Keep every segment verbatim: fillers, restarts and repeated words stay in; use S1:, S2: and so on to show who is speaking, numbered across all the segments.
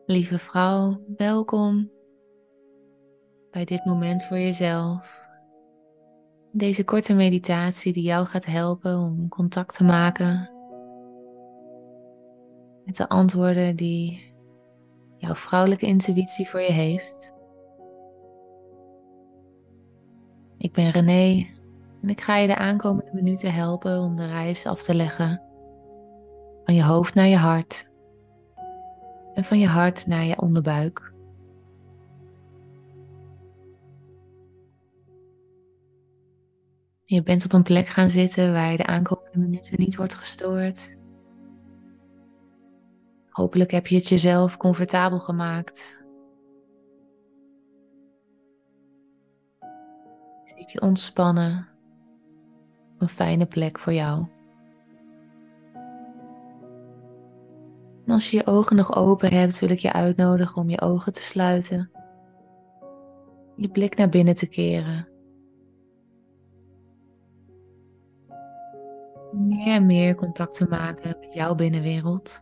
S1: Lieve vrouw, welkom bij dit moment voor jezelf. Deze korte meditatie die jou gaat helpen om contact te maken met de antwoorden die jouw vrouwelijke intuïtie voor je heeft. Ik ben René en ik ga je de aankomende minuten helpen om de reis af te leggen van je hoofd naar je hart en van je hart naar je onderbuik. Je bent op een plek gaan zitten waar je de aankomende minuten niet wordt gestoord. Hopelijk heb je het jezelf comfortabel gemaakt. Zit je ontspannen op een fijne plek voor jou. En als je je ogen nog open hebt, wil ik je uitnodigen om je ogen te sluiten. Je blik naar binnen te keren. Meer en meer contact te maken met jouw binnenwereld.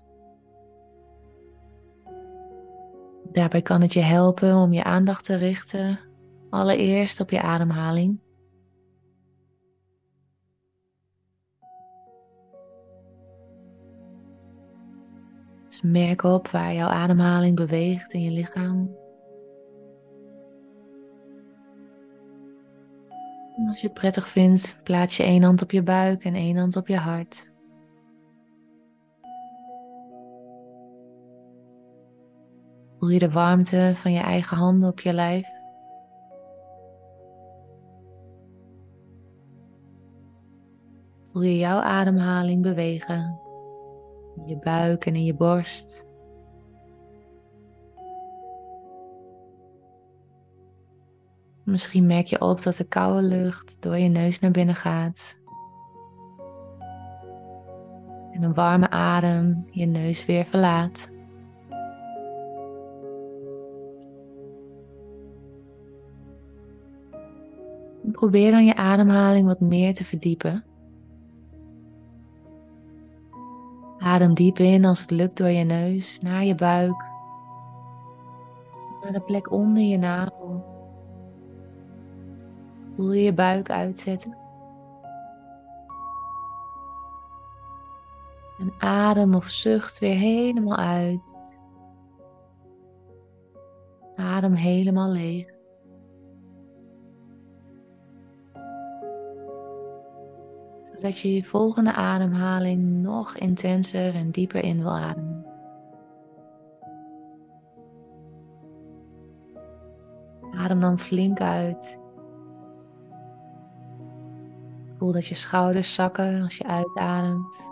S1: Daarbij kan het je helpen om je aandacht te richten, allereerst op je ademhaling. Dus merk op waar jouw ademhaling beweegt in je lichaam. En als je het prettig vindt, plaats je één hand op je buik en één hand op je hart. Voel je de warmte van je eigen handen op je lijf? Voel je jouw ademhaling bewegen in je buik en in je borst? Misschien merk je op dat de koude lucht door je neus naar binnen gaat. En een warme adem je neus weer verlaat. En probeer dan je ademhaling wat meer te verdiepen. Adem diep in als het lukt door je neus naar je buik. Naar de plek onder je navel. Voel je je buik uitzetten. En adem of zucht weer helemaal uit. Adem helemaal leeg. Zodat je je volgende ademhaling nog intenser en dieper in wil ademen. Adem dan flink uit. Voel dat je schouders zakken als je uitademt.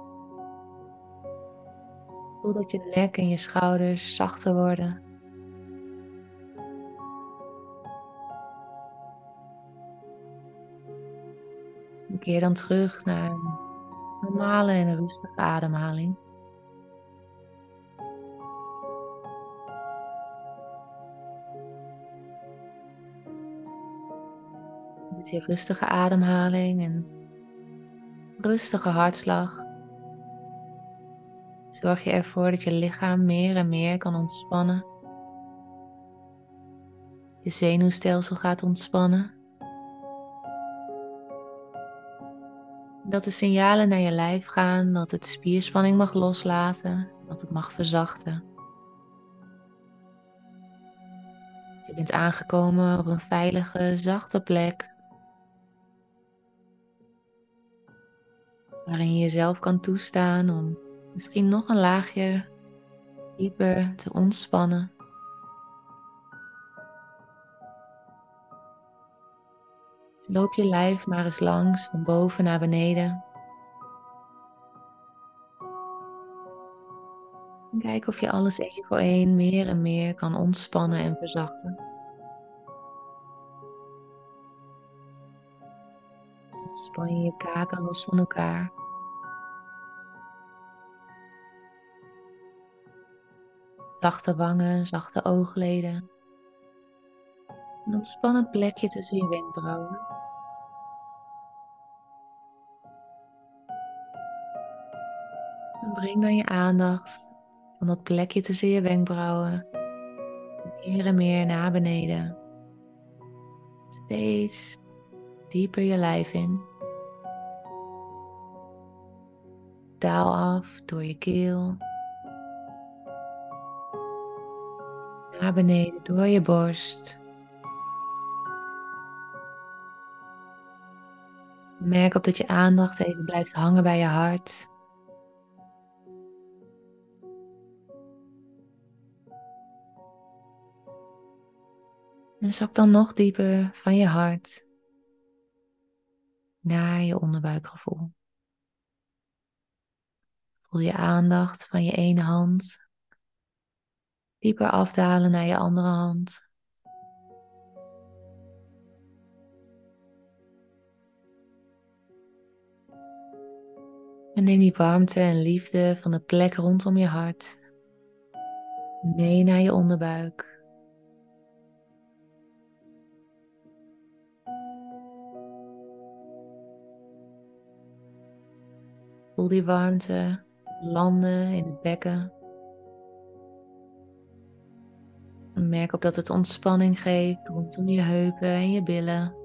S1: Voel dat je nek en je schouders zachter worden. En keer dan terug naar een normale en rustige ademhaling. Met die rustige ademhaling en rustige hartslag zorg je ervoor dat je lichaam meer en meer kan ontspannen. Je zenuwstelsel gaat ontspannen. Dat de signalen naar je lijf gaan dat het spierspanning mag loslaten, dat het mag verzachten. Je bent aangekomen op een veilige, zachte plek waarin je jezelf kan toestaan om misschien nog een laagje dieper te ontspannen. Loop je lijf maar eens langs van boven naar beneden. En kijk of je alles één voor één meer en meer kan ontspannen en verzachten. Ontspan je je kaken los van elkaar. Zachte wangen, zachte oogleden. En ontspan het plekje tussen je wenkbrauwen. En breng dan je aandacht van dat plekje tussen je wenkbrauwen meer en meer naar beneden. Steeds dieper je lijf in. Daal af door je keel. Naar beneden door je borst. Merk op dat je aandacht even blijft hangen bij je hart. En zak dan nog dieper van je hart naar je onderbuikgevoel. Voel je aandacht van je ene hand dieper afdalen naar je andere hand. En neem die warmte en liefde van de plek rondom je hart mee naar je onderbuik. Voel die warmte landen in het bekken. En merk op dat het ontspanning geeft rondom je heupen en je billen.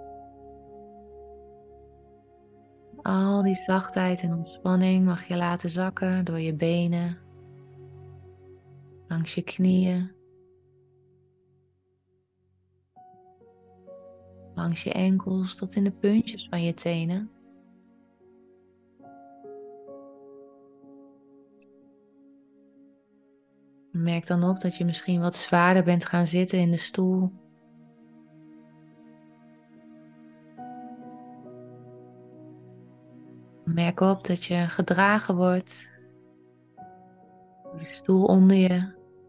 S1: Al die zachtheid en ontspanning mag je laten zakken door je benen, langs je knieën, langs je enkels tot in de puntjes van je tenen. Merk dan op dat je misschien wat zwaarder bent gaan zitten in de stoel. Merk op dat je gedragen wordt door de stoel onder je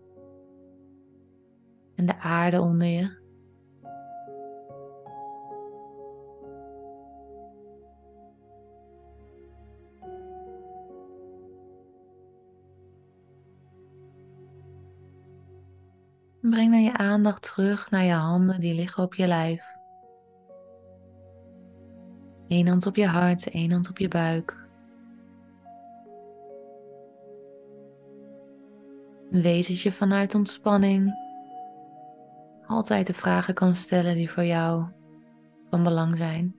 S1: en de aarde onder je. Breng dan je aandacht terug naar je handen die liggen op je lijf. Eén hand op je hart, één hand op je buik. En weet dat je vanuit ontspanning altijd de vragen kan stellen die voor jou van belang zijn.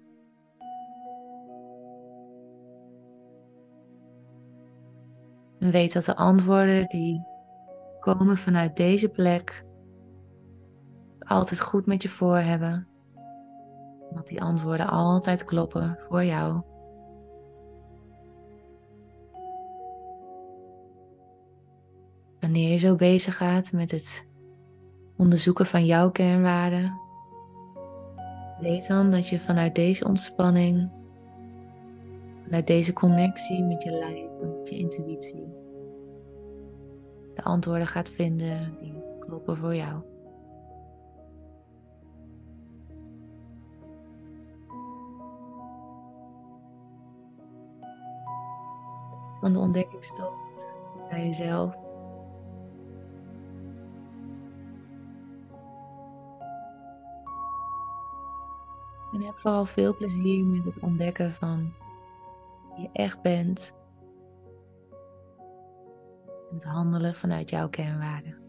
S1: En weet dat de antwoorden die komen vanuit deze plek altijd goed met je voor hebben. Dat die antwoorden altijd kloppen voor jou. Wanneer je zo bezig gaat met het onderzoeken van jouw kernwaarden, weet dan dat je vanuit deze ontspanning, vanuit deze connectie met je lijf en met je intuïtie, de antwoorden gaat vinden die kloppen voor jou. Van de ontdekkingstocht bij jezelf. En heb vooral veel plezier met het ontdekken van wie je echt bent. En het handelen vanuit jouw kernwaarden.